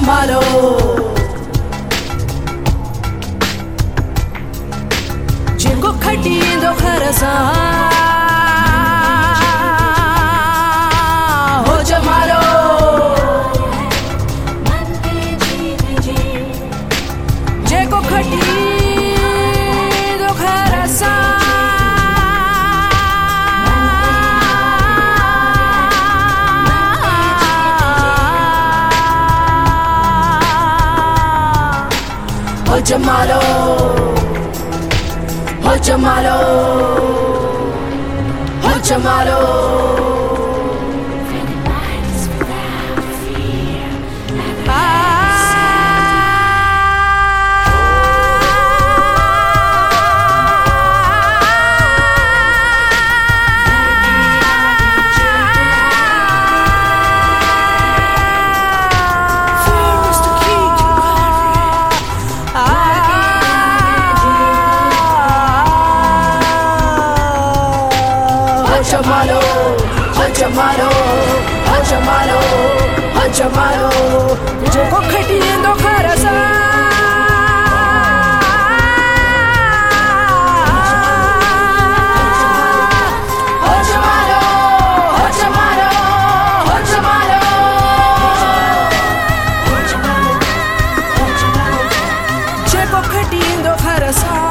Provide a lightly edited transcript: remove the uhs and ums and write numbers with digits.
malo Jingo khatindo kharasa ho jamalo Jingo khatindo kharasa Ho jamalo Ho jamalo Ho jamalo Jamalo, ho jamalo, ho jamalo, ho jamalo, Jingo khatindo kharasa Ho jamalo, ho jamalo, ho jamalo, Jingo khatindo kharasa